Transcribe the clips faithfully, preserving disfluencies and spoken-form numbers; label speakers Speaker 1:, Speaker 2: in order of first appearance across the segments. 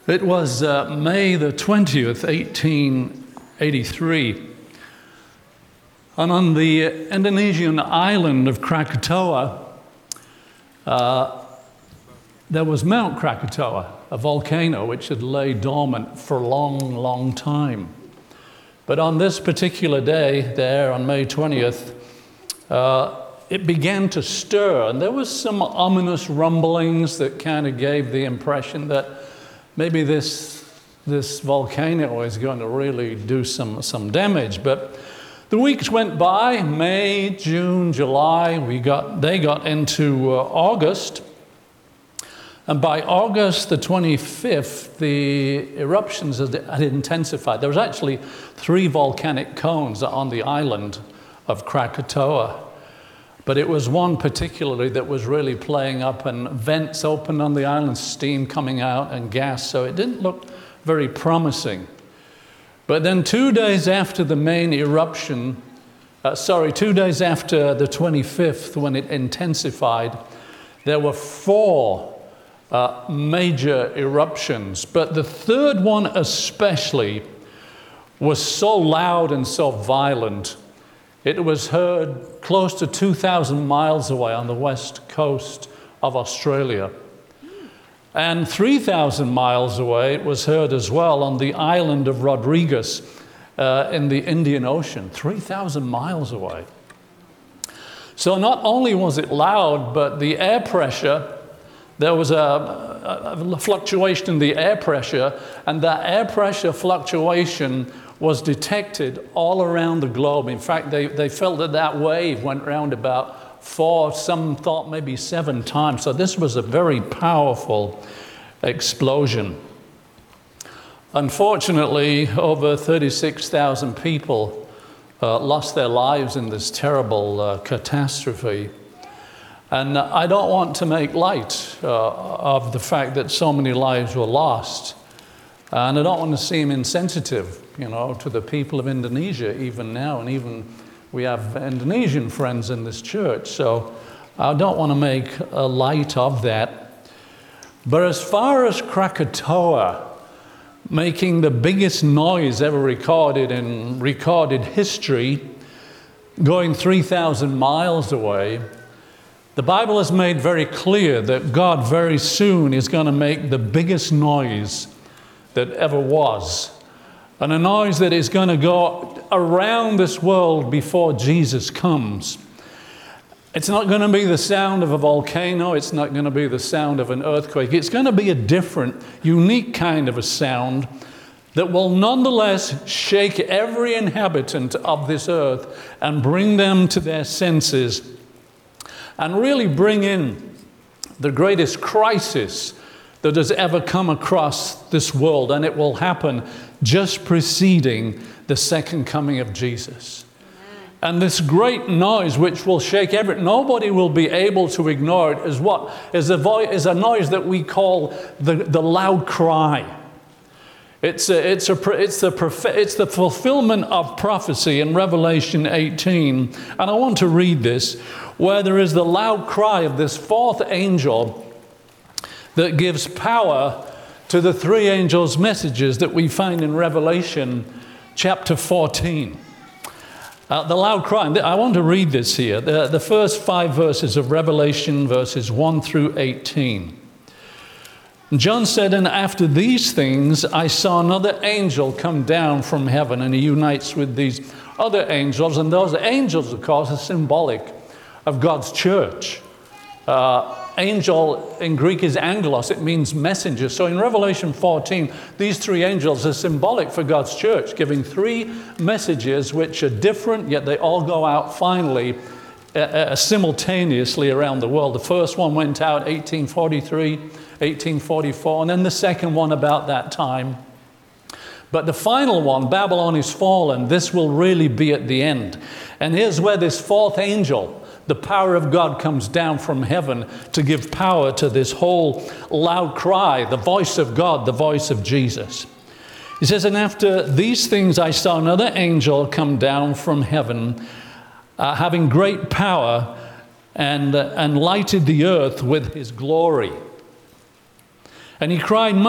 Speaker 1: It was uh, May the twentieth, eighteen eighty-three, and on the Indonesian island of Krakatoa, uh, there was Mount Krakatoa, a volcano which had laid dormant for a long, long time. But on this particular day, there on May twentieth, uh, it began to stir, and there was some ominous rumblings that kind of gave the impression that maybe this, this volcano is going to really do some, some damage. But the weeks went by, May, June, July, we got, they got into uh, August. And by August the twenty-fifth, the eruptions had, had intensified. There was actually three volcanic cones on the island of Krakatoa. But it was one particularly that was really playing up, and vents opened on the island, steam coming out and gas, so it didn't look very promising. But then two days after the main eruption, uh, sorry, two days after the twenty-fifth, when it intensified, there were four uh, major eruptions. But the third one especially was so loud and so violent. It was heard close to two thousand miles away on the west coast of Australia. And three thousand miles away, it was heard as well on the island of Rodrigues uh, in the Indian Ocean, three thousand miles away. So not only was it loud, but the air pressure, there was a, a, a fluctuation in the air pressure, and that air pressure fluctuation was detected all around the globe. In fact, they, they felt that that wave went round about four, some thought maybe seven times. So this was a very powerful explosion. Unfortunately, over thirty-six thousand people uh, lost their lives in this terrible uh, catastrophe. And I don't want to make light uh, of the fact that so many lives were lost. And I don't want to seem insensitive, you know, to the people of Indonesia even now, and even we have Indonesian friends in this church, so I don't want to make a light of that. But as far as Krakatoa making the biggest noise ever recorded in recorded history, going three thousand miles away, the Bible has made very clear that God very soon is going to make the biggest noise that ever was, and a noise that is going to go around this world before Jesus comes. It's not going to be the sound of a volcano. It's not going to be the sound of an earthquake. It's going to be a different, unique kind of a sound that will nonetheless shake every inhabitant of this earth and bring them to their senses, and really bring in the greatest crisis that has ever come across this world, and it will happen just preceding the second coming of Jesus. Amen. And this great noise which will shake every, nobody will be able to ignore it, is what? Is a, voice, is a noise that we call the, the loud cry. It's, a, it's, a, it's, the, it's the fulfillment of prophecy in Revelation eighteen. And I want to read this, where there is the loud cry of this fourth angel that gives power to the three angels' messages that we find in Revelation chapter fourteen. Uh, the loud cry, I want to read this here, the, the first five verses of Revelation, verses one through eighteen. John said, "And after these things, I saw another angel come down from heaven," and he unites with these other angels, and those angels, of course, are symbolic of God's church. Uh, angel in Greek is angelos, it means messenger. So in Revelation fourteen, these three angels are symbolic for God's church, giving three messages which are different, yet they all go out finally, uh, uh, simultaneously around the world. The first one went out eighteen forty-three, eighteen forty-four, and then the second one about that time. But the final one, Babylon is fallen, this will really be at the end. And here's where this fourth angel, the power of God, comes down from heaven to give power to this whole loud cry, the voice of God, the voice of Jesus. He says, "And after these things I saw another angel come down from heaven, uh, having great power, and, uh, and lighted the earth with his glory. And he cried mightily with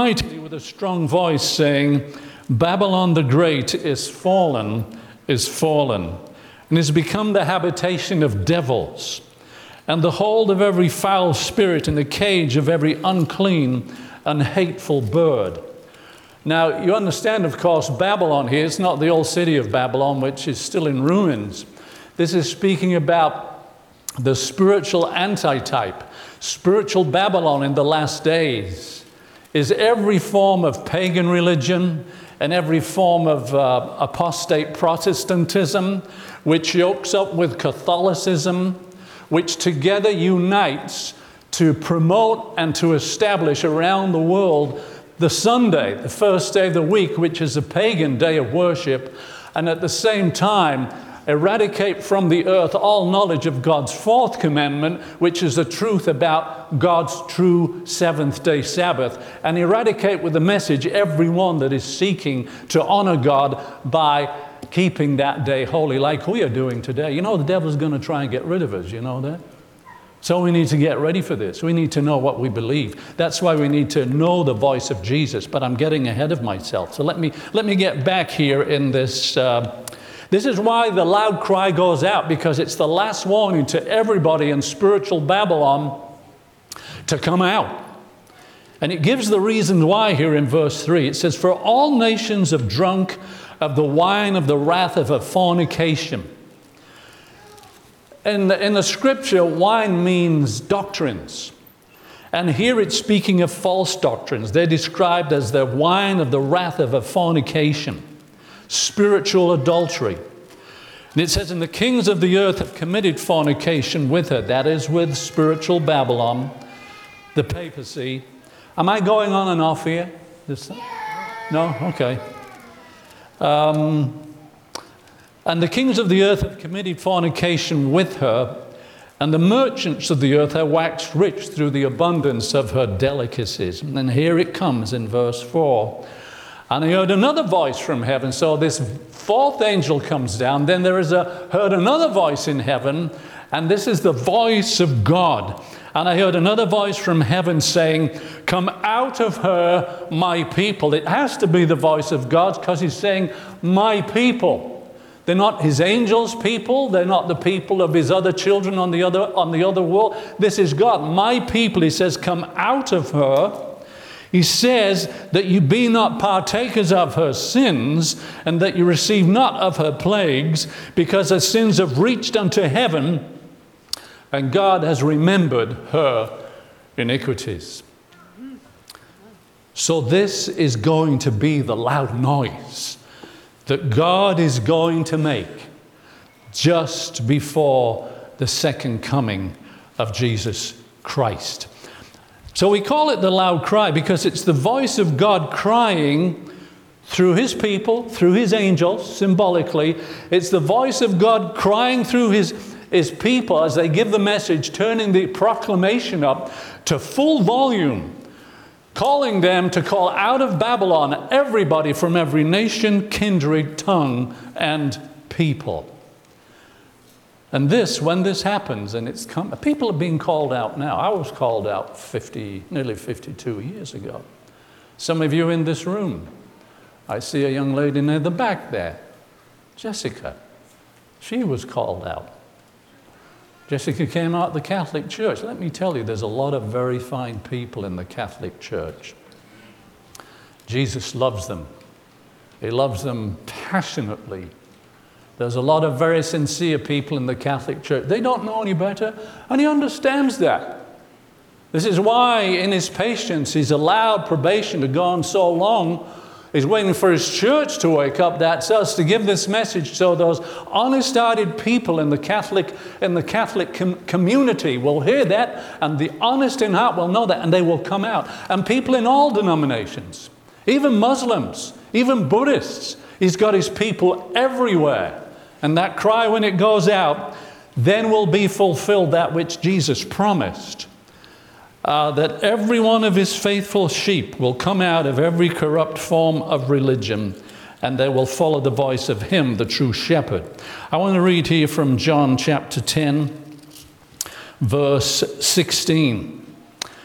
Speaker 1: with a strong voice, saying, Babylon the Great is fallen, is fallen, and has become the habitation of devils, and the hold of every foul spirit, and the cage of every unclean and hateful bird. Now, you understand, of course, Babylon here, it's not the old city of Babylon, which is still in ruins. This is speaking about the spiritual antitype. Spiritual Babylon in the last days is every form of pagan religion and every form of uh, apostate Protestantism, which yokes up with Catholicism, which together unites to promote and to establish around the world the Sunday, the first day of the week, which is a pagan day of worship, and at the same time eradicate from the earth all knowledge of God's fourth commandment, which is the truth about God's true seventh-day Sabbath, and eradicate with the message everyone that is seeking to honor God by keeping that day holy, like we are doing today. You know, the devil's going to try and get rid of us, you know that? So we need to get ready for this. We need to know what we believe. That's why we need to know the voice of Jesus. But I'm getting ahead of myself. So let me let me get back here in this. Uh, this is why the loud cry goes out, because it's the last warning to everybody in spiritual Babylon to come out. And it gives the reason why here in verse three. It says, "For all nations have drunk of the wine of the wrath of her fornication." In the, in the scripture, wine means doctrines. And here it's speaking of false doctrines. They're described as the wine of the wrath of a fornication, spiritual adultery. And it says, "And the kings of the earth have committed fornication with her," that is, with spiritual Babylon, the papacy. Am I going on and off here? This, no? Okay. Um... "And the kings of the earth have committed fornication with her, and the merchants of the earth have waxed rich through the abundance of her delicacies." And then here it comes in verse four. "And I heard another voice from heaven." So this fourth angel comes down. Then there is a heard another voice in heaven, and this is the voice of God. "And I heard another voice from heaven saying, 'Come out of her, my people.'" It has to be the voice of God, because he's saying, "My people." They're not his angels' people. They're not the people of his other children on the other, on the other world. This is God. "My people," he says, "come out of her." He says that you be not partakers of her sins, and that you receive not of her plagues, because her sins have reached unto heaven, and God has remembered her iniquities. So this is going to be the loud noise that God is going to make just before the second coming of Jesus Christ. So we call it the loud cry because it's the voice of God crying through his people, through his angels, symbolically. It's the voice of God crying through his, his people as they give the message, turning the proclamation up to full volume, calling them to call out of Babylon everybody from every nation, kindred, tongue, and people. And this, when this happens, and it's come, people are being called out now. I was called out fifty, nearly fifty-two years ago. Some of you in this room, I see a young lady near the back there, Jessica. She was called out. Jessica came out of the Catholic Church. Let me tell you, there's a lot of very fine people in the Catholic Church. Jesus loves them. He loves them passionately. There's a lot of very sincere people in the Catholic Church. They don't know any better, and he understands that. This is why, in his patience, he's allowed probation to go on so long. He's waiting for his church to wake up. That's us, to give this message so those honest-hearted people in the Catholic in the Catholic com- community will hear that, and the honest in heart will know that, and they will come out. And people in all denominations, even Muslims, even Buddhists, he's got his people everywhere. And that cry, when it goes out, then will be fulfilled that which Jesus promised. Uh, that every one of his faithful sheep will come out of every corrupt form of religion, and they will follow the voice of him, the true shepherd. I want to read here from John chapter ten, verse sixteen.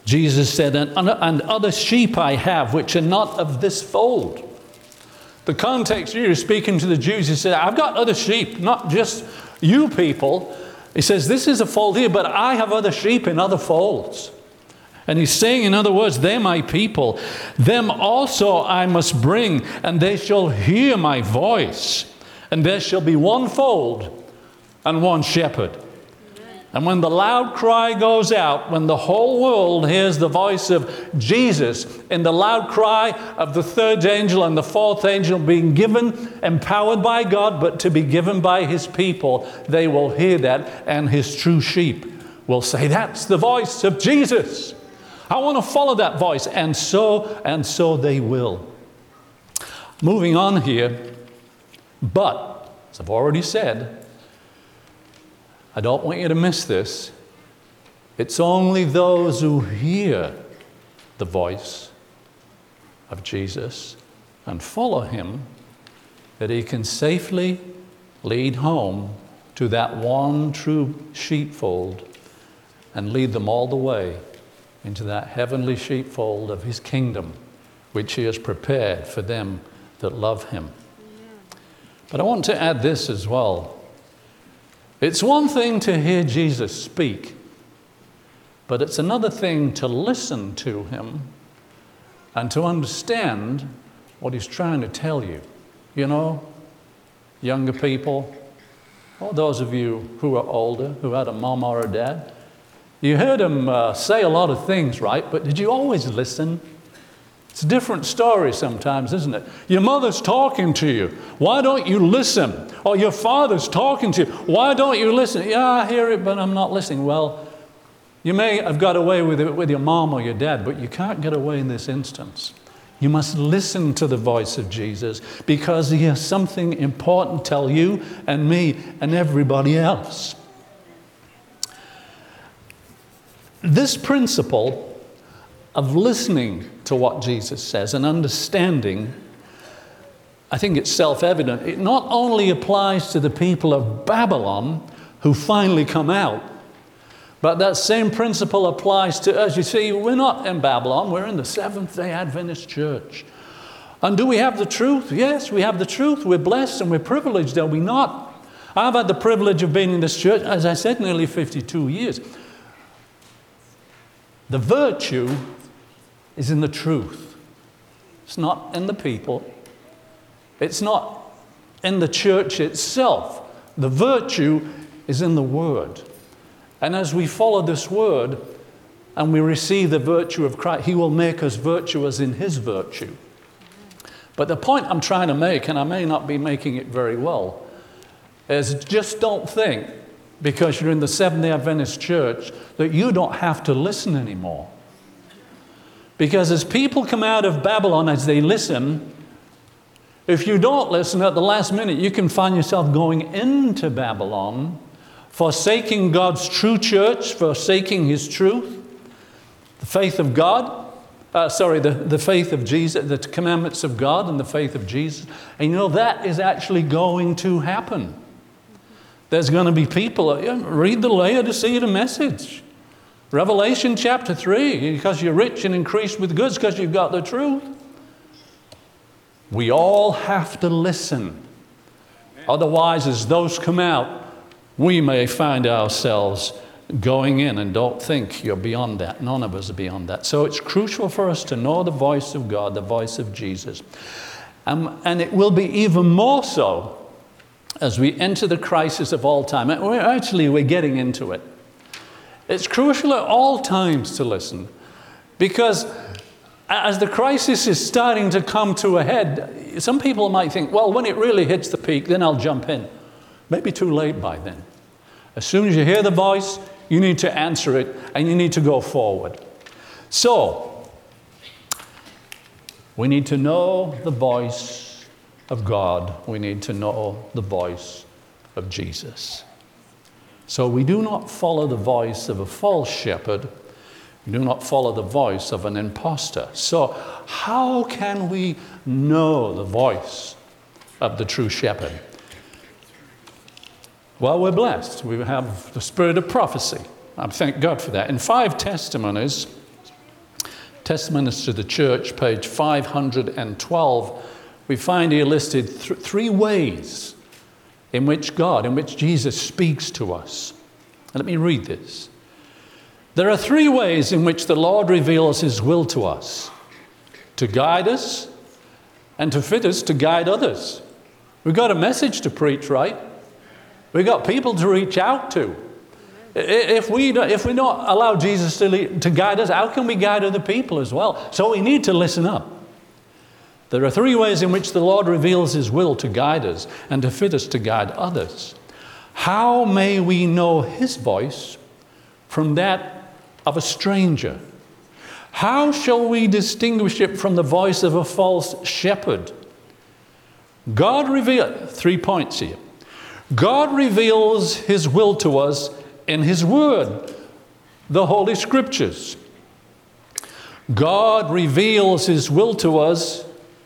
Speaker 1: Jesus said, and, and other sheep I have, which are not of this fold. The context here is speaking to the Jews. He said, I've got other sheep, not just you people. He says, this is a fold here, but I have other sheep in other folds. And he's saying, in other words, they're my people. Them also I must bring, and they shall hear my voice. And there shall be one fold and one shepherd. And when the loud cry goes out, when the whole world hears the voice of Jesus in the loud cry of the third angel and the fourth angel being given, empowered by God, but to be given by his people, they will hear that, and his true sheep will say, that's the voice of Jesus. I want to follow that voice. And so, and so they will. Moving on here, but, as I've already said, I don't want you to miss this. It's only those who hear the voice of Jesus and follow him that he can safely lead home to that one true sheepfold and lead them all the way into that heavenly sheepfold of his kingdom, which he has prepared for them that love him. But I want to add this as well. It's one thing to hear Jesus speak, but it's another thing to listen to him and to understand what he's trying to tell you. You know, younger people, or those of you who are older, who had a mom or a dad, you heard him uh, say a lot of things, right? But did you always listen? It's a different story sometimes, isn't it? Your mother's talking to you. Why don't you listen? Or your father's talking to you. Why don't you listen? Yeah, I hear it, but I'm not listening. Well, you may have got away with it with your mom or your dad, but you can't get away in this instance. You must listen to the voice of Jesus because he has something important to tell you and me and everybody else. This principle of listening to what Jesus says and understanding, I think it's self-evident. It not only applies to the people of Babylon who finally come out, but that same principle applies to us. You see, we're not in Babylon, we're in the Seventh-day Adventist Church. And do we have the truth? Yes, we have the truth. We're blessed and we're privileged, are we not? I've had the privilege of being in this church, as I said, nearly fifty-two years. The virtue is in the truth. It's not in the people. It's not in the church itself. The virtue is in the Word. And as we follow this Word and we receive the virtue of Christ, he will make us virtuous in his virtue. But the point I'm trying to make, and I may not be making it very well, is just don't think, because you're in the Seventh-day Adventist Church, that you don't have to listen anymore. Because as people come out of Babylon, as they listen, if you don't listen at the last minute, you can find yourself going into Babylon, forsaking God's true church, forsaking his truth, the faith of God, uh, sorry, the, the faith of Jesus, the commandments of God and the faith of Jesus. And you know, that is actually going to happen. There's going to be people, read the Laodicean message. Revelation chapter three, because you're rich and increased with goods because you've got the truth. We all have to listen. Otherwise, as those come out, we may find ourselves going in, and don't think you're beyond that. None of us are beyond that. So it's crucial for us to know the voice of God, the voice of Jesus. Um, and it will be even more so as we enter the crisis of all time. And we're actually, we're getting into it. It's crucial at all times to listen, because as the crisis is starting to come to a head, some people might think, well, when it really hits the peak, then I'll jump in. Maybe too late by then. As soon as you hear the voice, you need to answer it, and you need to go forward. So, we need to know the voice of God. We need to know the voice of Jesus. So we do not follow the voice of a false shepherd. We do not follow the voice of an impostor. So how can we know the voice of the true shepherd? Well, we're blessed. We have the spirit of prophecy. I thank God for that. In five testimonies, Testimonies to the Church, page five hundred twelve, we find here listed th- three ways in which God, in which Jesus speaks to us. Let me read this. There are three ways in which the Lord reveals his will to us: to guide us and to fit us to guide others. We've got a message to preach, right? We've got people to reach out to. If we don't, if we don't allow Jesus to, lead, to guide us, how can we guide other people as well? So we need to listen up. There are three ways in which the Lord reveals his will to guide us and to fit us to guide others. How may we know his voice from that of a stranger? How shall we distinguish it from the voice of a false shepherd? God reveals, three points here. God reveals his will to us in his word, the Holy Scriptures. God reveals his will to us,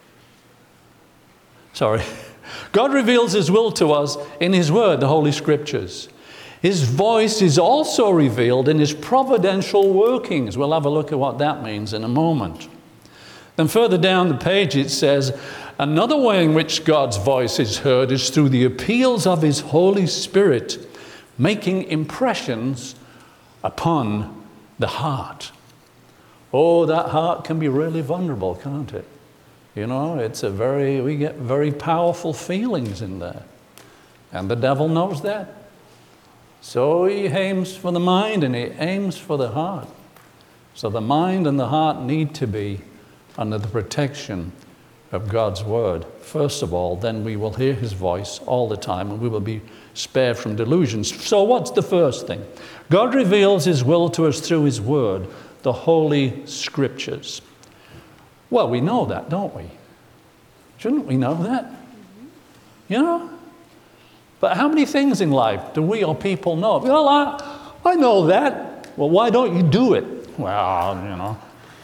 Speaker 1: sorry, God reveals his will to us in his word, the Holy Scriptures. His voice is also revealed in his providential workings. We'll have a look at what that means in a moment. Then further down the page it says, another way in which God's voice is heard is through the appeals of his Holy Spirit, making impressions upon the heart. Oh, that heart can be really vulnerable, can't it? You know, it's a very, we get very powerful feelings in there. And the devil knows that. So he aims for the mind and he aims for the heart. So the mind and the heart need to be under the protection of God's word. First of all, then we will hear his voice all the time and we will be spared from delusions. So what's the first thing? God reveals his will to us through his word, the Holy Scriptures. Well, we know that, don't we? Shouldn't we know that? You know? But how many things in life do we or people know? Well, I, I know that. Well, why don't you do it? Well, you know.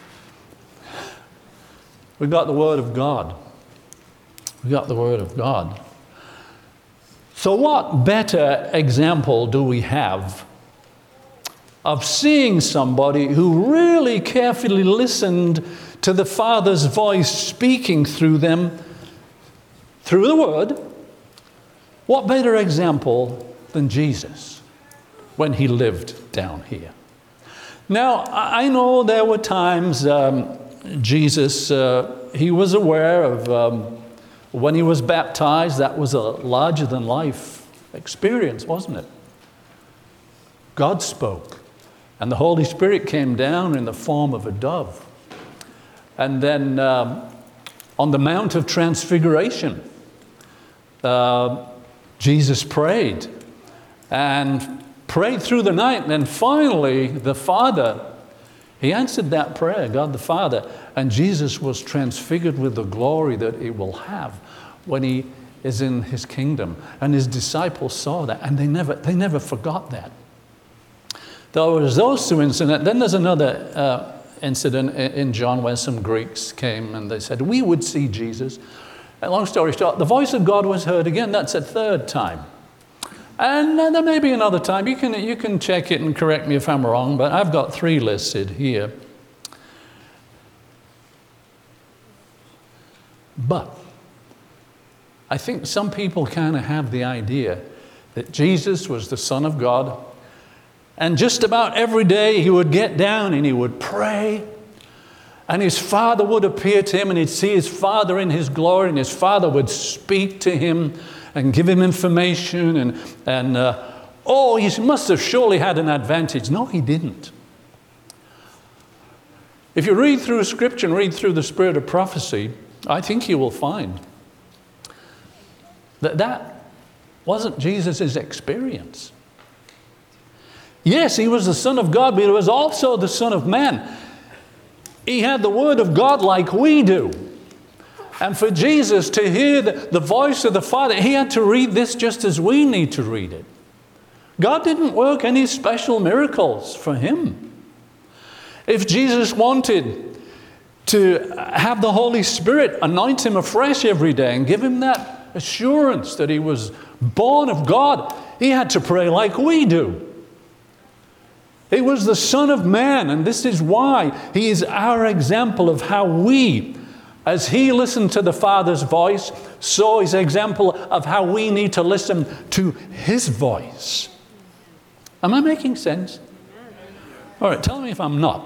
Speaker 1: We've got the Word of God. We've got the Word of God. So what better example do we have of seeing somebody who really carefully listened to the Father's voice speaking through them, through the Word? What better example than Jesus when he lived down here? Now, I know there were times um, Jesus, uh, he was aware of um, when he was baptized, that was a larger-than-life experience, wasn't it? God spoke, and the Holy Spirit came down in the form of a dove. And then um, on the Mount of Transfiguration, uh, Jesus prayed and prayed through the night. And then finally, the Father, he answered that prayer, God the Father. And Jesus was transfigured with the glory that he will have when he is in his kingdom. And his disciples saw that, and they never, they never forgot that. There was those two incidents. Then there's another uh, incident in John where some Greeks came and they said, we would see Jesus. And long story short, the voice of God was heard again. That's a third time. And uh, there may be another time. You can, you can check it and correct me if I'm wrong, but I've got three listed here. But I think some people kind of have the idea that Jesus was the Son of God, and just about every day he would get down and he would pray, and his Father would appear to him, and he'd see his Father in his glory, and his Father would speak to him and give him information, and, and uh, oh, he must have surely had an advantage. No, he didn't. If you read through Scripture and read through the spirit of prophecy, I think you will find that that wasn't Jesus' experience. Yes, he was the Son of God, but he was also the Son of Man. He had the Word of God like we do. And for Jesus to hear the, the voice of the Father, he had to read this just as we need to read it. God didn't work any special miracles for him. If Jesus wanted to have the Holy Spirit anoint him afresh every day and give him that assurance that he was born of God, he had to pray like we do. He was the Son of Man, and this is why he is our example of how we, as he listened to the Father's voice, so his example of how we need to listen to his voice. Am I making sense? All right, tell me if I'm not.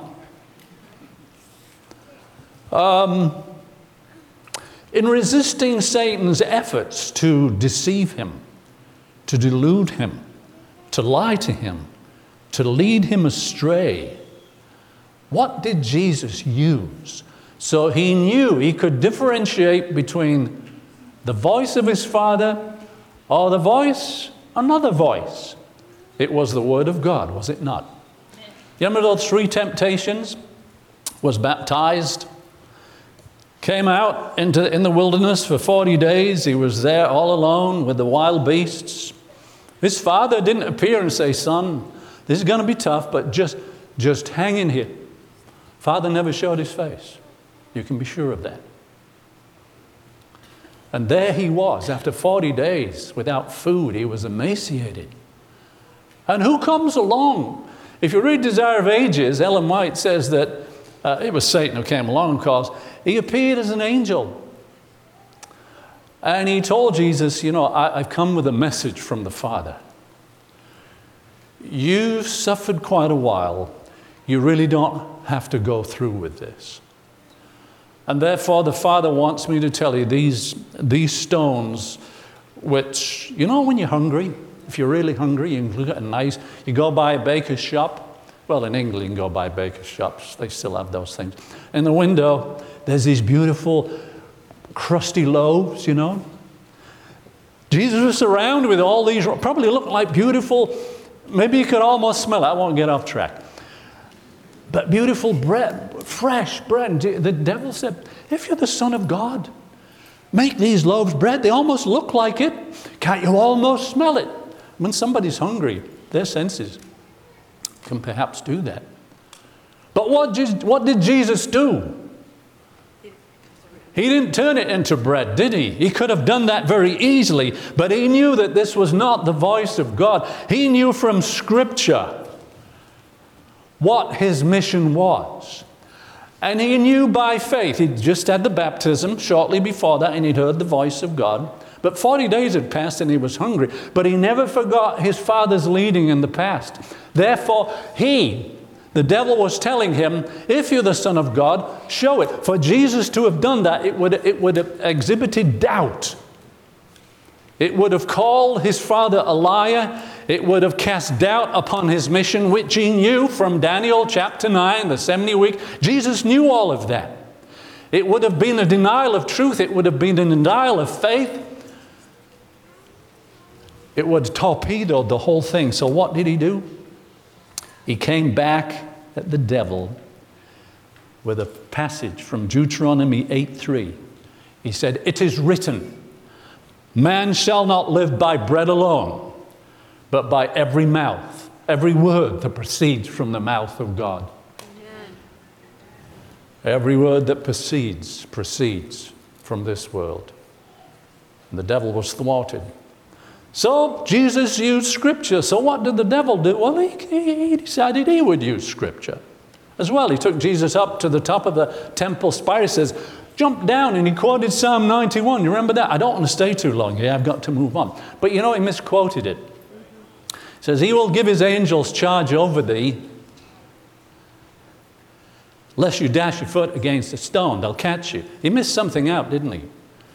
Speaker 1: Um, in resisting Satan's efforts to deceive him, to delude him, to lie to him, to lead him astray, what did Jesus use? So he knew he could differentiate between the voice of his Father or the voice, another voice. It was the Word of God, was it not? You remember those three temptations? Was baptized, came out into in the wilderness for forty days. He was there all alone with the wild beasts. His father didn't appear and say, son, this is going to be tough, but just, just hang in here. Father never showed his face. You can be sure of that. And there he was, after forty days without food. He was emaciated. And who comes along? If you read Desire of Ages, Ellen White says that uh, it was Satan who came along, because he appeared as an angel. And he told Jesus, you know, I, I've come with a message from the Father. You've suffered quite a while. You really don't have to go through with this. And therefore, the Father wants me to tell you these, these stones, which, you know, when you're hungry, if you're really hungry, you can look at a nice, you go by a baker's shop. Well, in England, you can go by baker's shops. They still have those things. In the window, there's these beautiful, crusty loaves, you know. Jesus was surrounded with all these, probably look like beautiful, maybe you could almost smell it. I won't get off track. But beautiful bread, fresh bread. The devil said, if you're the Son of God, make these loaves bread. They almost look like it. Can't you almost smell it? When somebody's hungry, their senses can perhaps do that. But what, what did Jesus do? He didn't turn it into bread, did he? He could have done that very easily, but he knew that this was not the voice of God. He knew from Scripture what his mission was. And he knew by faith. He'd just had the baptism shortly before that, and he'd heard the voice of God. But forty days had passed and he was hungry. But he never forgot his Father's leading in the past. Therefore, he, the devil, was telling him, if you're the Son of God, show it. For Jesus to have done that, it would, it would have exhibited doubt. It would have called his father a liar. It would have cast doubt upon his mission, which he knew from Daniel chapter nine, the seventy week. Jesus knew all of that. It would have been a denial of truth. It would have been a denial of faith. It would have torpedoed the whole thing. So what did he do? He came back at the devil with a passage from Deuteronomy eight three. He said, it is written, man shall not live by bread alone, but by every mouth, every word that proceeds from the mouth of God. Amen. Every word that proceeds, proceeds from this world. And the devil was thwarted. So Jesus used Scripture. So what did the devil do? Well, he, he decided he would use Scripture as well. He took Jesus up to the top of the temple spire. He says, jumped down and he quoted Psalm ninety-one. You remember that? I don't want to stay too long here. I've got to move on. But you know, he misquoted it. It says, he will give his angels charge over thee, lest you dash your foot against a stone. They'll catch you. He missed something out, didn't he?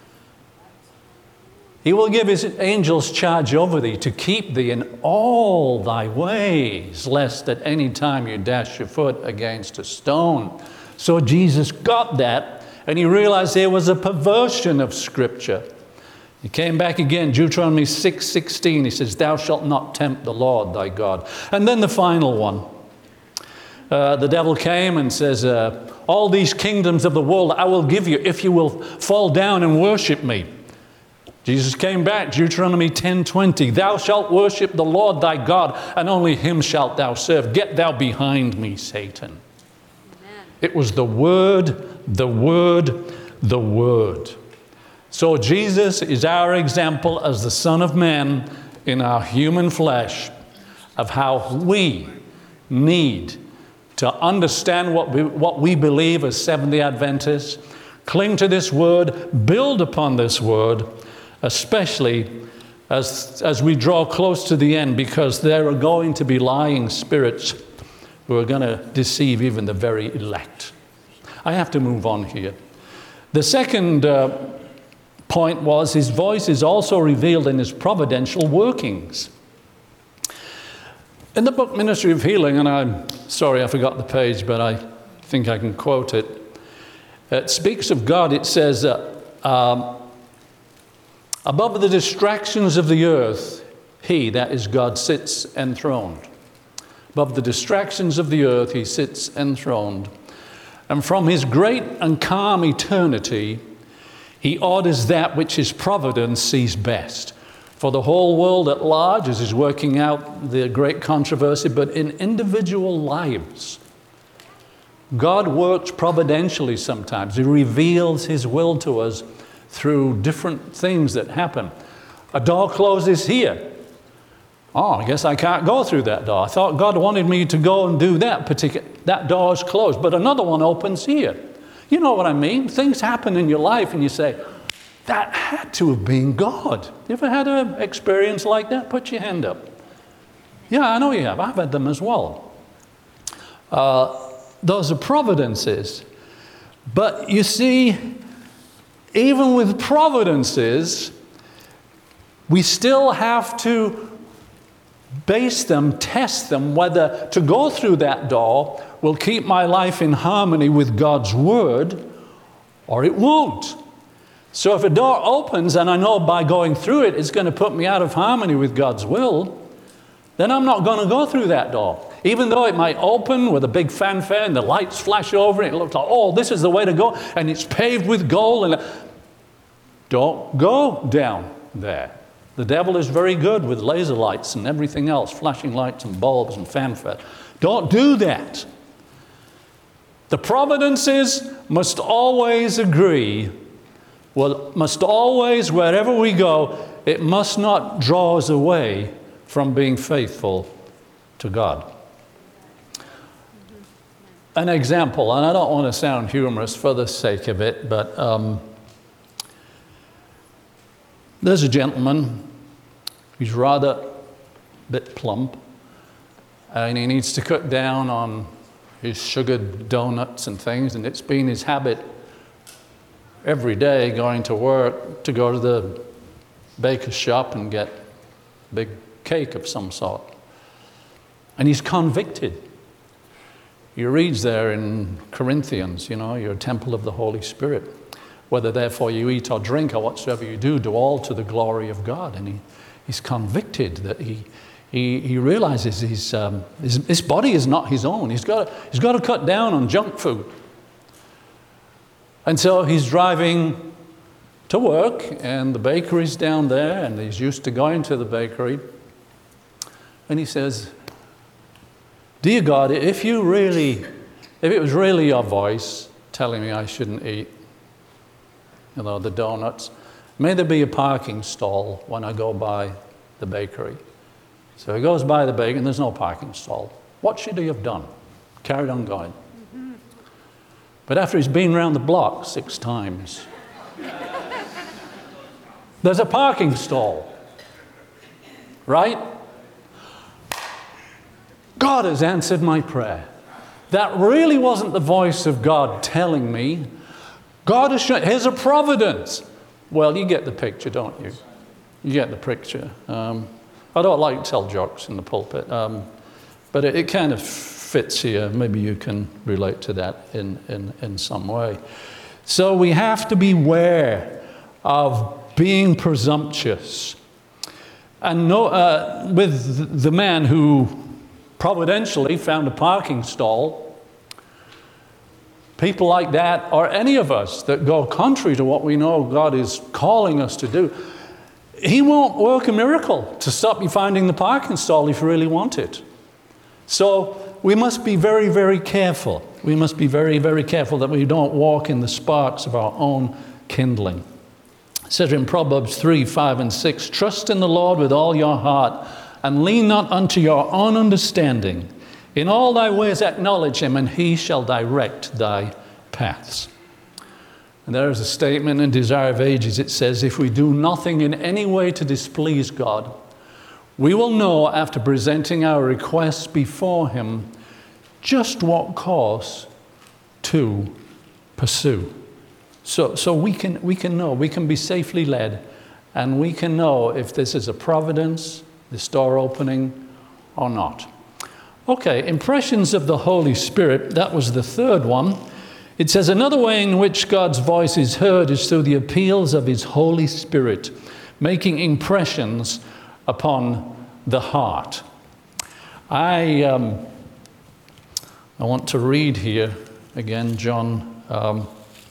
Speaker 1: He will give his angels charge over thee to keep thee in all thy ways, lest at any time you dash your foot against a stone. So Jesus got that, and he realized there was a perversion of Scripture. He came back again, Deuteronomy six sixteen. He says, thou shalt not tempt the Lord thy God. And then the final one. Uh, the devil came and says, uh, all these kingdoms of the world I will give you if you will fall down and worship me. Jesus came back, Deuteronomy ten twenty. Thou shalt worship the Lord thy God, and only him shalt thou serve. Get thou behind me, Satan. Amen. It was the word, the word, the word. So Jesus is our example as the Son of Man in our human flesh of how we need to understand what we, what we believe as Seventh-day Adventists, cling to this word, build upon this word, especially as, as we draw close to the end, because there are going to be lying spirits who are going to deceive even the very elect. I have to move on here. The second uh, point was his voice is also revealed in his providential workings. In the book Ministry of Healing, and I'm sorry I forgot the page, but I think I can quote it. It speaks of God. It says, uh, um, above the distractions of the earth, he, that is God, sits enthroned. Above the distractions of the earth, he sits enthroned. And from his great and calm eternity, he orders that which his providence sees best. For the whole world at large, as he's working out the great controversy, but in individual lives, God works providentially sometimes. He reveals his will to us through different things that happen. A door closes here. Oh, I guess I can't go through that door. I thought God wanted me to go and do that particular, that door is closed, but another one opens here. You know what I mean? Things happen in your life and you say, that had to have been God. You ever had an experience like that? Put your hand up. Yeah, I know you have. I've had them as well. Uh, those are providences. But you see, even with providences, we still have to base them, test them, whether to go through that door will keep my life in harmony with God's word, or it won't. So if a door opens and I know by going through it it's going to put me out of harmony with God's will, then I'm not going to go through that door. Even though it might open with a big fanfare and the lights flash over it, it looks like, oh, this is the way to go, and it's paved with gold. And don't go down there. The devil is very good with laser lights and everything else, flashing lights and bulbs and fanfare. Don't do that. The providences must always agree, well, must always, wherever we go, it must not draw us away from being faithful to God. An example, and I don't want to sound humorous for the sake of it, but um, there's a gentleman. He's rather a bit plump, and he needs to cut down on his sugared donuts and things, and it's been his habit every day going to work to go to the baker's shop and get a big cake of some sort. And he's convicted. He reads there in Corinthians, you know, you're a temple of the Holy Spirit. Whether therefore you eat or drink or whatsoever you do, do all to the glory of God. And he, he's convicted that he he, he realizes he's, um, his, his body is not his own. He's got, he's got to cut down on junk food. And so he's driving to work, and the bakery's down there, and he's used to going to the bakery. And he says, dear God, if you really, if it was really your voice telling me I shouldn't eat, you know, the donuts, may there be a parking stall when I go by the bakery. So he goes by the bakery, and there's no parking stall. What should he have done? Carried on going. Mm-hmm. But after he's been around the block six times, there's a parking stall, right? God has answered my prayer. That really wasn't the voice of God telling me. God has shown, here's a providence. Well, you get the picture, don't you? You get the picture. Um, I don't like to tell jokes in the pulpit, um, but it, it kind of fits here. Maybe you can relate to that in, in, in some way. So we have to beware of being presumptuous. And no, uh, with the man who providentially found a parking stall, people like that, or any of us that go contrary to what we know God is calling us to do, he won't work a miracle to stop you finding the parking stall if you really want it. So we must be very, very careful. We must be very, very careful that we don't walk in the sparks of our own kindling. It says in Proverbs three, five, and six, trust in the Lord with all your heart, and lean not unto your own understanding. In all thy ways acknowledge him, and he shall direct thy paths. And there is a statement in Desire of Ages. It says, if we do nothing in any way to displease God, we will know after presenting our requests before him just what course to pursue. So, so we can, we can know, we can be safely led, and we can know if this is a providence, this door opening, or not. Okay, impressions of the Holy Spirit, that was the third one. It says, another way in which God's voice is heard is through the appeals of his Holy Spirit, making impressions upon the heart. I, um, I want to read here again, John, um,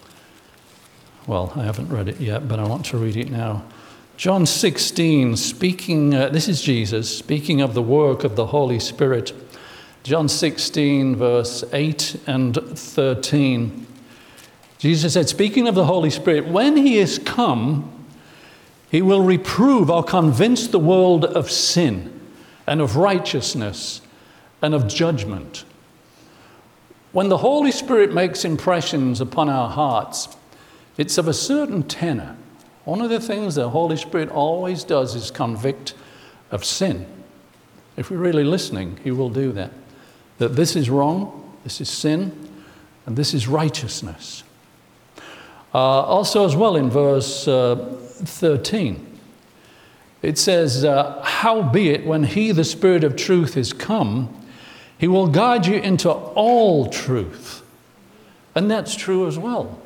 Speaker 1: well, I haven't read it yet, but I want to read it now. John sixteen, speaking, uh, this is Jesus, speaking of the work of the Holy Spirit. John sixteen, verse eight and thirteen. Jesus said, speaking of the Holy Spirit, when he is come, he will reprove or convince the world of sin and of righteousness and of judgment. When the Holy Spirit makes impressions upon our hearts, it's of a certain tenor. One of the things the Holy Spirit always does is convict of sin. If we're really listening, he will do that. That this is wrong, this is sin, and this is righteousness. Uh, also as well in verse uh, thirteen, it says, uh, howbeit when he, the Spirit of truth, is come, he will guide you into all truth. And that's true as well.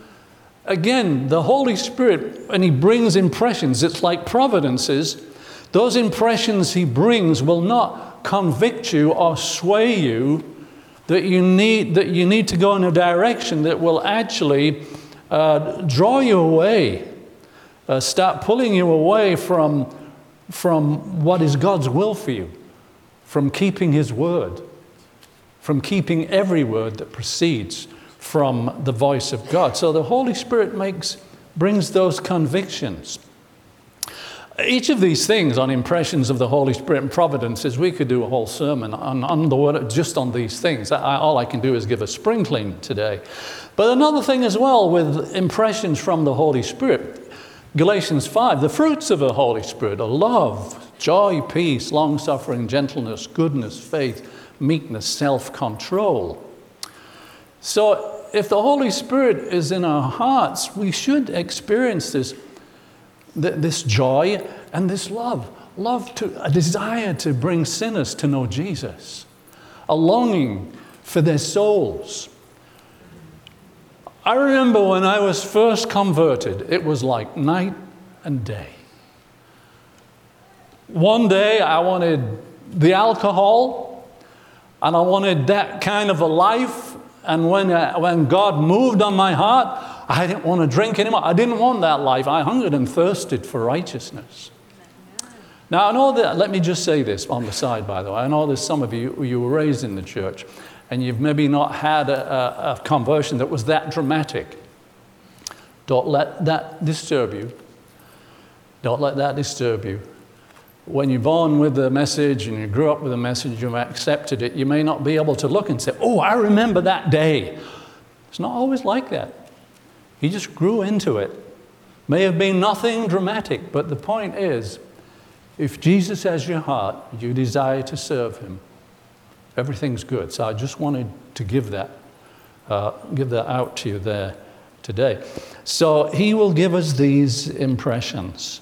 Speaker 1: Again, the Holy Spirit, when he brings impressions, it's like providences. Those impressions he brings will not convict you or sway you that you need, that you need to go in a direction that will actually uh, draw you away, uh, start pulling you away from, from what is God's will for you, from keeping his word, from keeping every word that proceeds from the voice of God. So the Holy Spirit makes, brings those convictions. Each of these things on impressions of the Holy Spirit and providences, we could do a whole sermon on, on the word, just on these things. I, all I can do is give a sprinkling today. But another thing as well with impressions from the Holy Spirit, Galatians five, the fruits of the Holy Spirit are love, joy, peace, long-suffering, gentleness, goodness, faith, meekness, self-control. So if the Holy Spirit is in our hearts, we should experience this this joy and this love. Love to, a desire to bring sinners to know Jesus. A longing for their souls. I remember when I was first converted, it was like night and day. One day I wanted the alcohol and I wanted that kind of a life. And when, uh, when God moved on my heart, I didn't want to drink anymore. I didn't want that life. I hungered and thirsted for righteousness. Now, I know that, let me just say this on the side, by the way. I know there's some of you, you were raised in the church, and you've maybe not had a, a, a conversion that was that dramatic. Don't let that disturb you. Don't let that disturb you. When you're born with the message and you grew up with the message, you've accepted it, you may not be able to look and say, oh, I remember that day. It's not always like that. He just grew into it. May have been nothing dramatic, but the point is, if Jesus has your heart, you desire to serve him, everything's good. So I just wanted to give that, uh, give that out to you there today. So he will give us these impressions.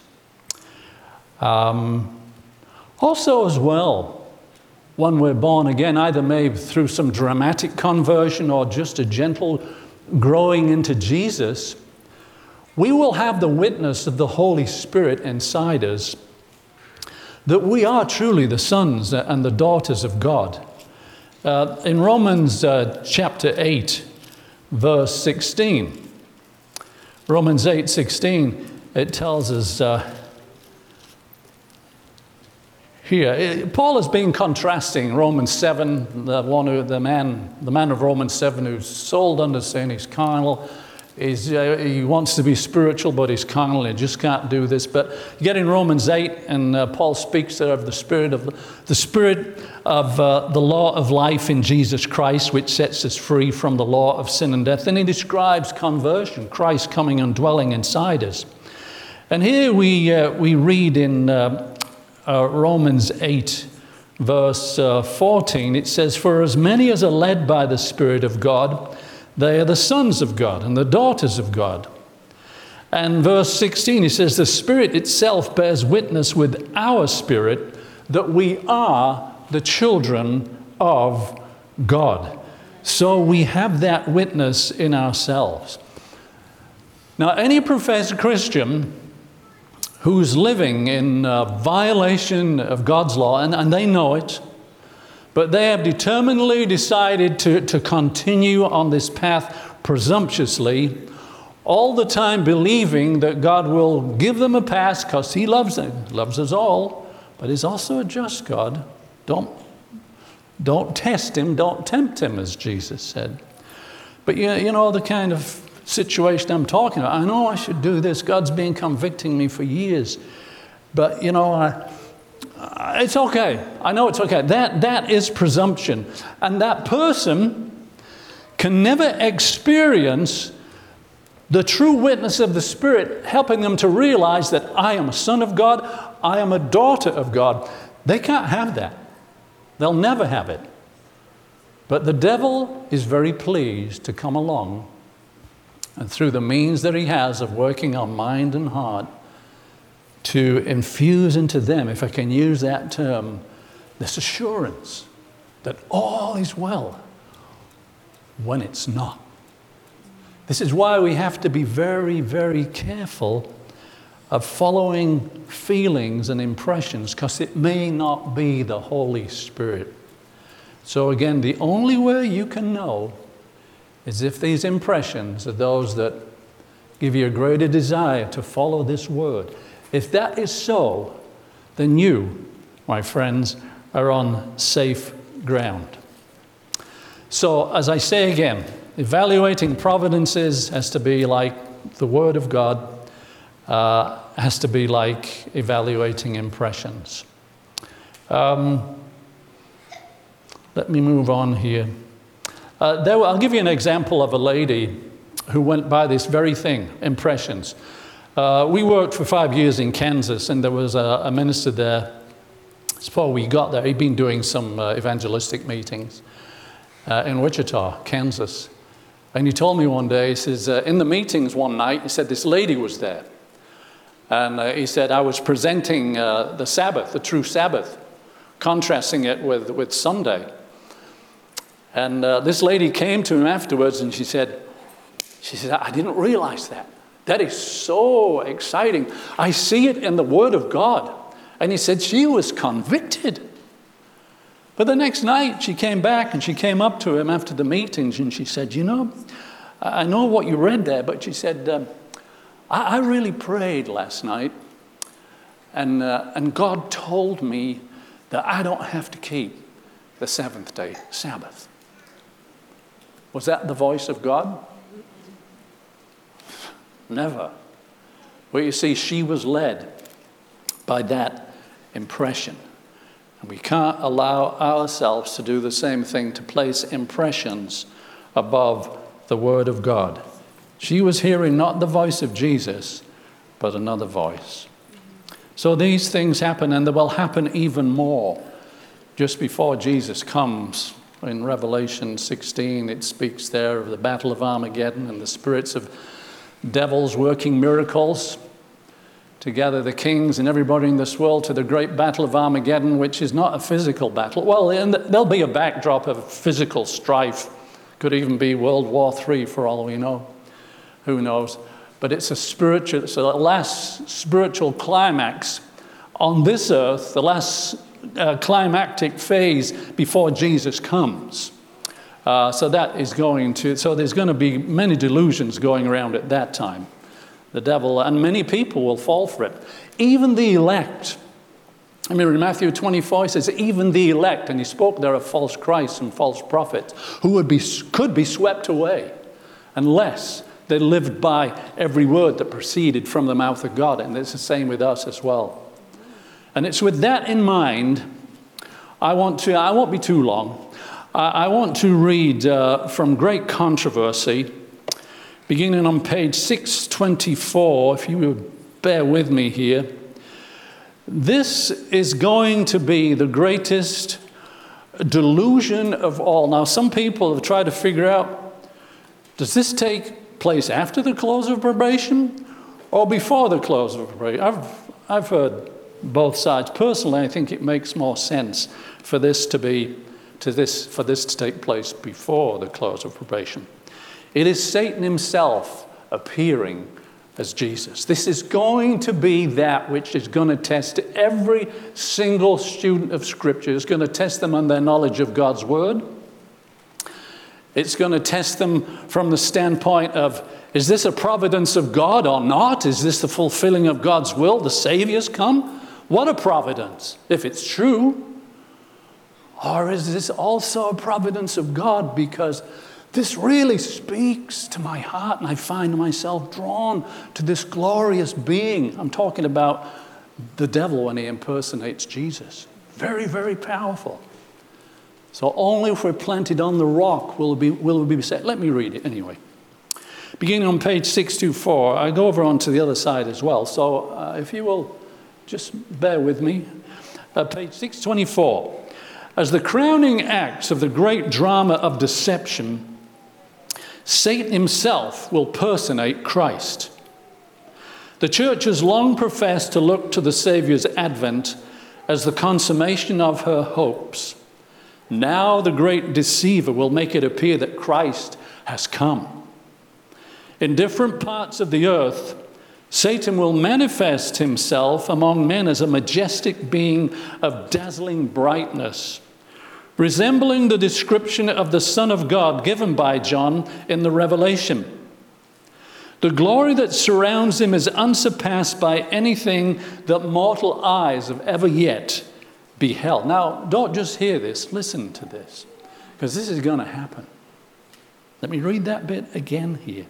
Speaker 1: Um, also as well, when we're born again, either maybe through some dramatic conversion or just a gentle growing into Jesus, we will have the witness of the Holy Spirit inside us that we are truly the sons and the daughters of God. Uh, in Romans uh, chapter eight, verse sixteen, Romans eight sixteen, it tells us uh, here, Paul has been contrasting Romans seven, the one who, the man, the man of Romans seven who's sold under sin, he's carnal, He's, uh, he wants to be spiritual, but he's carnal. He just can't do this. But you get in Romans eight, and uh, Paul speaks there of the spirit of the spirit of uh, the law of life in Jesus Christ, which sets us free from the law of sin and death. Then he describes conversion, Christ coming and dwelling inside us. And here we uh, we read in uh, uh, Romans eight, verse uh, fourteen. It says, "For as many as are led by the Spirit of God, they are the sons of God and the daughters of God." And verse sixteen, he says, "The Spirit itself bears witness with our spirit that we are the children of God." So we have that witness in ourselves. Now, any professed Christian who's living in uh, violation of God's law, and, and they know it, but they have determinedly decided to, to continue on this path presumptuously, all the time believing that God will give them a pass because he loves them, loves us all, but he's also a just God. Don't, don't test him, don't tempt him, as Jesus said. But you, you know the kind of situation I'm talking about. I know I should do this. God's been convicting me for years. But, you know, I... It's okay. I know it's okay. That, that is presumption. And that person can never experience the true witness of the Spirit helping them to realize that I am a son of God, I am a daughter of God. They can't have that. They'll never have it. But the devil is very pleased to come along, and through the means that he has of working on mind and heart, to infuse into them, if I can use that term, this assurance that all is well when it's not. This is why we have to be very, very careful of following feelings and impressions, because it may not be the Holy Spirit. So again, the only way you can know is if these impressions are those that give you a greater desire to follow this word. If that is so, then you, my friends, are on safe ground. So, as I say again, evaluating providences has to be like the Word of God, uh, has to be like evaluating impressions. Um, let me move on here. Uh, there, I'll give you an example of a lady who went by this very thing, impressions. Uh, we worked for five years in Kansas, and there was a, a minister there. Before we got there, he'd been doing some uh, evangelistic meetings uh, in Wichita, Kansas. And he told me one day, he says, uh, in the meetings one night, he said, this lady was there. And uh, he said, I was presenting uh, the Sabbath, the true Sabbath, contrasting it with, with Sunday. And uh, this lady came to him afterwards, and she said, she said, I didn't realize that. That is so exciting. I see it in the Word of God. And he said she was convicted. But the next night she came back and she came up to him after the meetings and she said, you know, I know what you read there, but she said, um, I, I really prayed last night and, uh, and God told me that I don't have to keep the seventh day Sabbath. Was that the voice of God? Never. Well, you see, she was led by that impression. And we can't allow ourselves to do the same thing, to place impressions above the Word of God. She was hearing not the voice of Jesus, but another voice. So these things happen, and they will happen even more. Just before Jesus comes, in Revelation sixteen, it speaks there of the Battle of Armageddon and the spirits of devils working miracles to gather the kings and everybody in this world to the great battle of Armageddon, which is not a physical battle. Well, there'll be a backdrop of physical strife. Could even be World War Three for all we know. Who knows? But it's a spiritual, it's the last spiritual climax on this earth, the last uh, climactic phase before Jesus comes. Uh, so that is going to, so there's going to be many delusions going around at that time. The devil, and many people will fall for it. Even the elect. I mean, in Matthew twenty-four, he says, even the elect, and he spoke there of false Christs and false prophets, who would be, could be swept away unless They lived by every word that proceeded from the mouth of God. And it's the same with us as well. And it's with that in mind, I want to, I won't be too long. I, I want to read uh, from Great Controversy, beginning on page six twenty-four, if you would bear with me here. This is going to be the greatest delusion of all. Now, some people have tried to figure out, does this take place after the close of probation or before the close of probation? I've, I've heard both sides. Personally, I think it makes more sense for this to be, to this, for this to take place before the close of probation. It is Satan himself appearing as Jesus. This is going to be that which is going to test every single student of Scripture. It's going to test them on their knowledge of God's Word. It's going to test them from the standpoint of, is this a providence of God or not? Is this the fulfilling of God's will? The Savior's come? What a providence, if it's true. Or is this also a providence of God because this really speaks to my heart and I find myself drawn to this glorious being? I'm talking about the devil when he impersonates Jesus. Very, very powerful. So only if we're planted on the rock will we be, will we be saved. Let me read it anyway. Beginning on page six twenty-four, I go over onto the other side as well. So uh, if you will just bear with me. Uh, page six twenty-four. As the crowning acts of the great drama of deception, Satan himself will personate Christ. The church has long professed to look to the Savior's advent as the consummation of her hopes. Now the great deceiver will make it appear that Christ has come. In different parts of the earth, Satan will manifest himself among men as a majestic being of dazzling brightness, resembling the description of the Son of God given by John in the Revelation. The glory that surrounds him is unsurpassed by anything that mortal eyes have ever yet beheld. Now, don't just hear this, listen to this, because this is going to happen. Let me read that bit again here.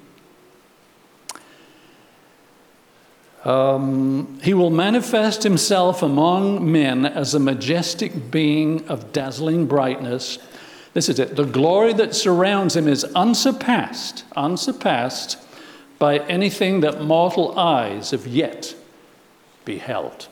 Speaker 1: Um, he will manifest himself among men as a majestic being of dazzling brightness. This is it. The glory that surrounds him is unsurpassed, unsurpassed by anything that mortal eyes have yet beheld.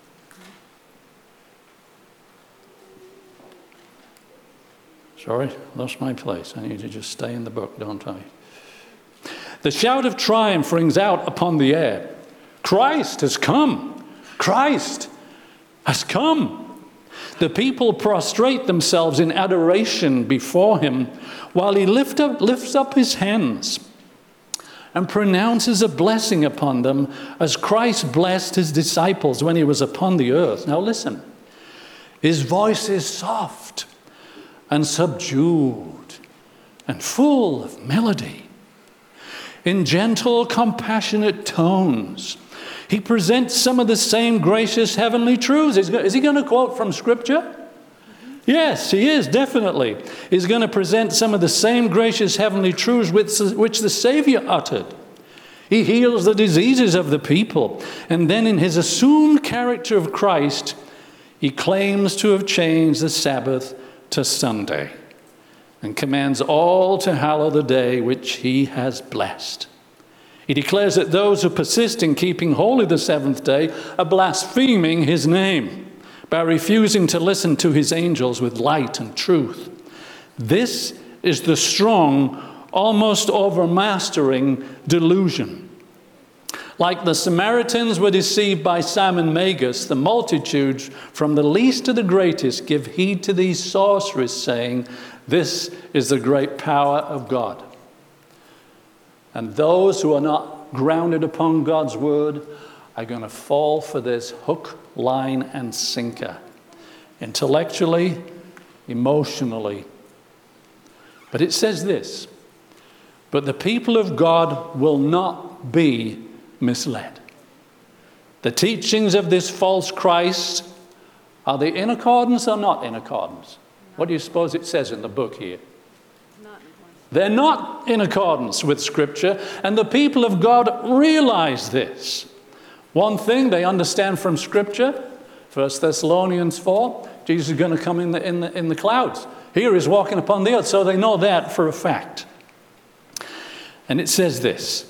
Speaker 1: Sorry, lost my place. I need to just stay in the book, don't I? The shout of triumph rings out upon the air. Christ has come. Christ has come. The people prostrate themselves in adoration before him while he lift up, lifts up his hands and pronounces a blessing upon them as Christ blessed his disciples when he was upon the earth. Now listen, his voice is soft and subdued and full of melody. In gentle, compassionate tones, he presents some of the same gracious heavenly truths. Is he going to quote from Scripture? Yes, he is, definitely. He's going to present some of the same gracious heavenly truths which the Savior uttered. He heals the diseases of the people. And then in his assumed character of Christ, he claims to have changed the Sabbath to Sunday and commands all to hallow the day which he has blessed. He declares that those who persist in keeping holy the seventh day are blaspheming his name by refusing to listen to his angels with light and truth. This is the strong, almost overmastering delusion. Like the Samaritans were deceived by Simon Magus, the multitudes from the least to the greatest give heed to these sorceries, saying, "This is the great power of God." And those who are not grounded upon God's word are going to fall for this hook, line, and sinker. Intellectually, emotionally. But it says this, but the people of God will not be misled. The teachings of this false Christ, are they in accordance or not in accordance? What do you suppose it says in the book here?
Speaker 2: Not in accordance.
Speaker 1: They're not in accordance with Scripture, and the people of God realize this. One thing they understand from Scripture, First Thessalonians four, Jesus is going to come in the, in the, in the clouds. Here he's walking upon the earth, so they know that for a fact. And it says this: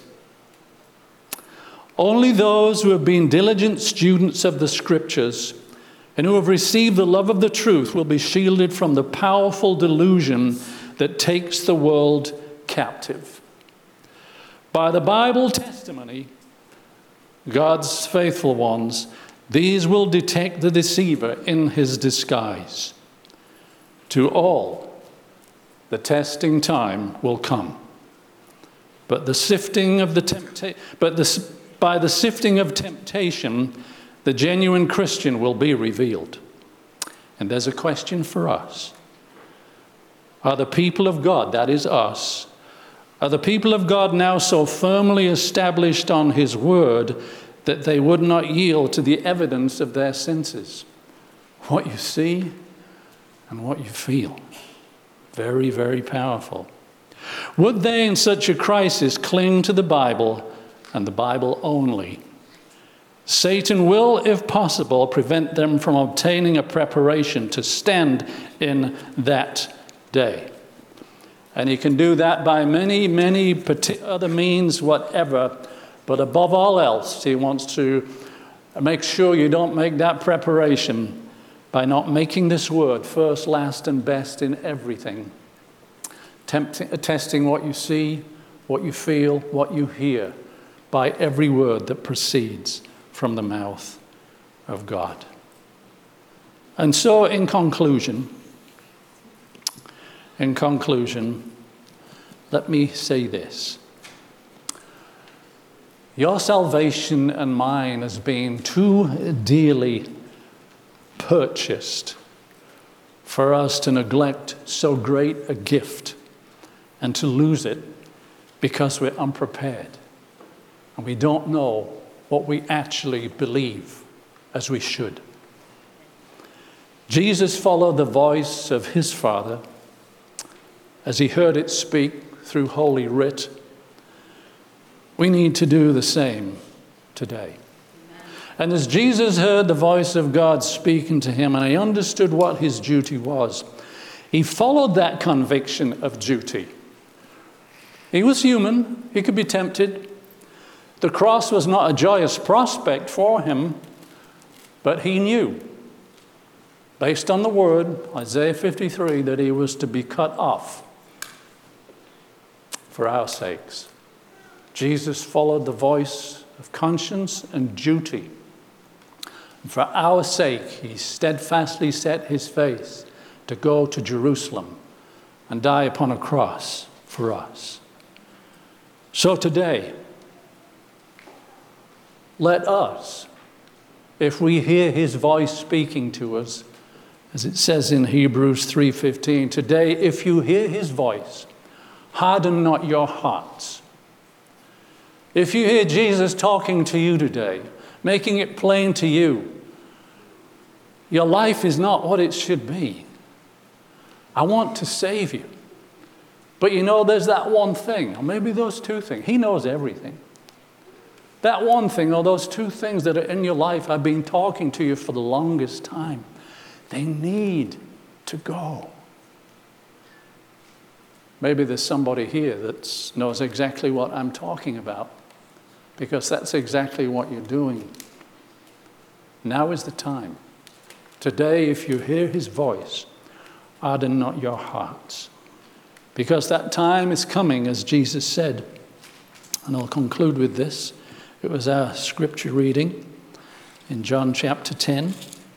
Speaker 1: only those who have been diligent students of the Scriptures and who have received the love of the truth will be shielded from the powerful delusion that takes the world captive. By the Bible testimony, God's faithful ones, these will detect the deceiver in his disguise. To all, the testing time will come. But the sifting of the tempta- but the, by the sifting of temptation, the genuine Christian will be revealed. And there's a question for us. Are the people of God, that is us, are the people of God now so firmly established on his word that they would not yield to the evidence of their senses? What you see and what you feel. Very, very powerful. Would they in such a crisis cling to the Bible and the Bible only? Satan will, if possible, prevent them from obtaining a preparation to stand in that day. And he can do that by many, many other means, whatever. But above all else, he wants to make sure you don't make that preparation by not making this word first, last, and best in everything. Tempting, testing what you see, what you feel, what you hear, by every word that proceeds from the mouth of God. And so, in conclusion, in conclusion, let me say this. Your salvation and mine has been too dearly purchased for us to neglect so great a gift and to lose it because we're unprepared and we don't know what we actually believe as we should. Jesus followed the voice of his Father as he heard it speak through Holy Writ. We need to do the same today. And as Jesus heard the voice of God speaking to him and he understood what his duty was, he followed that conviction of duty. He was human. He could be tempted. The cross was not a joyous prospect for him, but he knew, based on the word, Isaiah fifty-three, that he was to be cut off for our sakes. Jesus followed the voice of conscience and duty. And for our sake, he steadfastly set his face to go to Jerusalem and die upon a cross for us. So today, let us, if we hear his voice speaking to us, as it says in Hebrews three fifteen, today, if you hear his voice, harden not your hearts. If you hear Jesus talking to you today, making it plain to you, your life is not what it should be. I want to save you. But you know, there's that one thing, or maybe those two things. He knows everything. That one thing, or those two things that are in your life, I've been talking to you for the longest time. They need to go. Maybe there's somebody here that knows exactly what I'm talking about, because that's exactly what you're doing. Now is the time. Today, if you hear his voice, harden not your hearts. Because that time is coming, as Jesus said. And I'll conclude with this. It was our scripture reading in John chapter ten.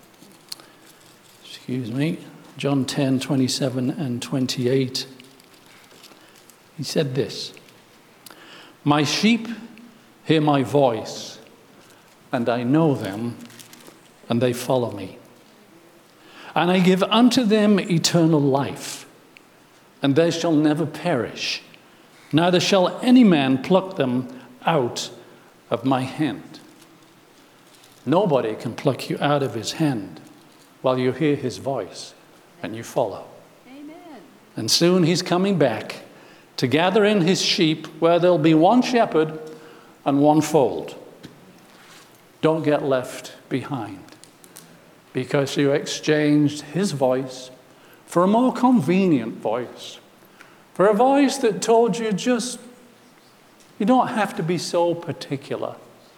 Speaker 1: Excuse me. John ten, twenty-seven and twenty-eight. He said this: my sheep hear my voice, and I know them, and they follow me. And I give unto them eternal life, and they shall never perish, neither shall any man pluck them out of my hand. Nobody can pluck you out of his hand while you hear his voice and you follow.
Speaker 2: Amen.
Speaker 1: And soon he's coming back, to gather in his sheep where there'll be one shepherd and one fold. Don't get left behind because you exchanged his voice for a more convenient voice, for a voice that told you just, you don't have to be so particular.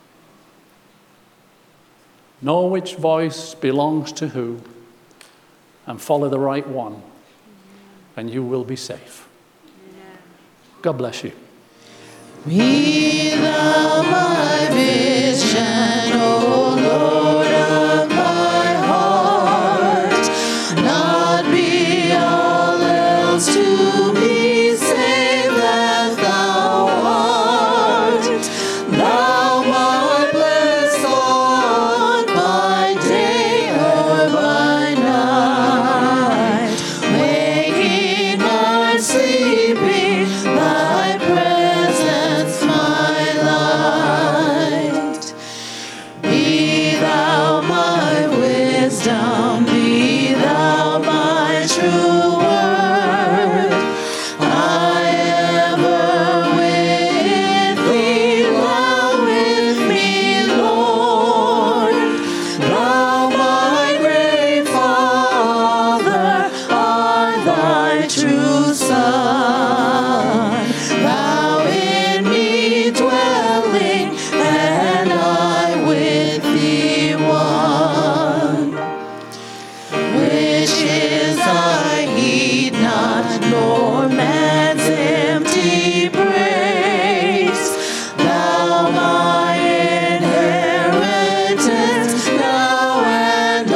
Speaker 1: Know which voice belongs to who and follow the right one, and you will be safe. God bless you.
Speaker 2: Be thou my vision, O Lord of my heart, not be all else to me save that thou art. Thou my blessed thought by day or by night, waking or sleeping, thy presence my light. Be thou my wisdom, be thou my true word. I ever with thee, thou with me, Lord. Thou my great Father art thy true Son. Thou in me dwelling, and I with thee one. Wishes I heed not, nor man's empty praise. Thou my inheritance, now and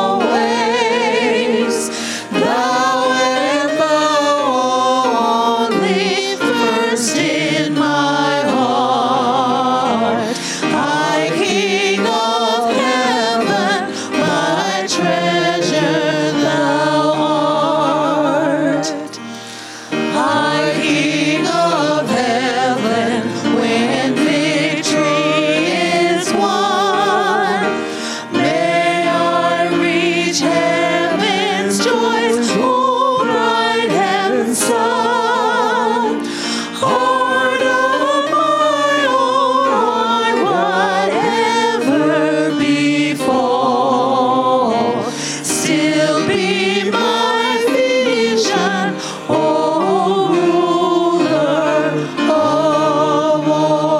Speaker 2: always. Thou and thou only, first in my heart. High King of heaven, my treasure thou art. High King of heaven, when victory is won, may I reach heaven's joys, O bright and sun. Heart of my own heart, whatever befall, still be my vision, O ruler of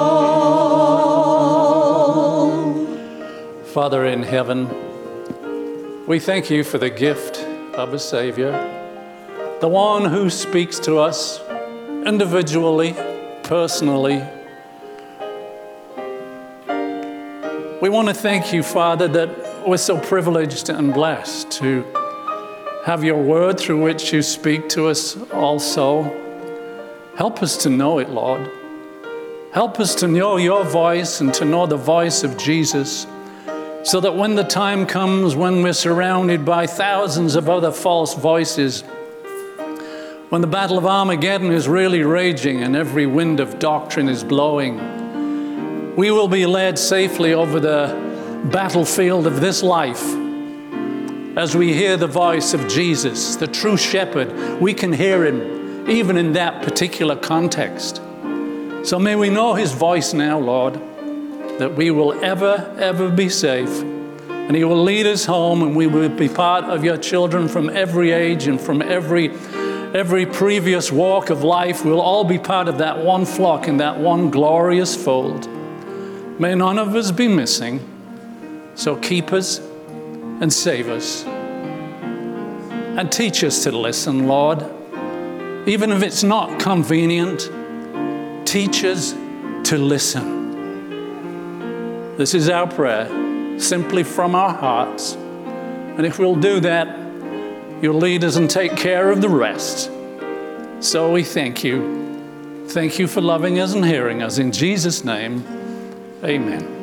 Speaker 2: all.
Speaker 1: Father in heaven, we thank you for the gift of a Savior, the one who speaks to us individually, personally. We want to thank you, Father, that we're so privileged and blessed to have your word through which you speak to us also. Help us to know it, Lord. Help us to know your voice and to know the voice of Jesus, so that when the time comes when we're surrounded by thousands of other false voices, when the battle of Armageddon is really raging and every wind of doctrine is blowing, we will be led safely over the battlefield of this life. As we hear the voice of Jesus, the true shepherd, we can hear him even in that particular context. So may we know his voice now, Lord, that we will ever, ever be safe. And he will lead us home, and we will be part of your children from every age and from every every previous walk of life. We'll all be part of that one flock in that one glorious fold. May none of us be missing. So keep us and save us. And teach us to listen, Lord. Even if it's not convenient, teach us to listen. This is our prayer, simply from our hearts. And if we'll do that, you'll lead us and take care of the rest. So we thank you. Thank you for loving us and hearing us. In Jesus' name, amen.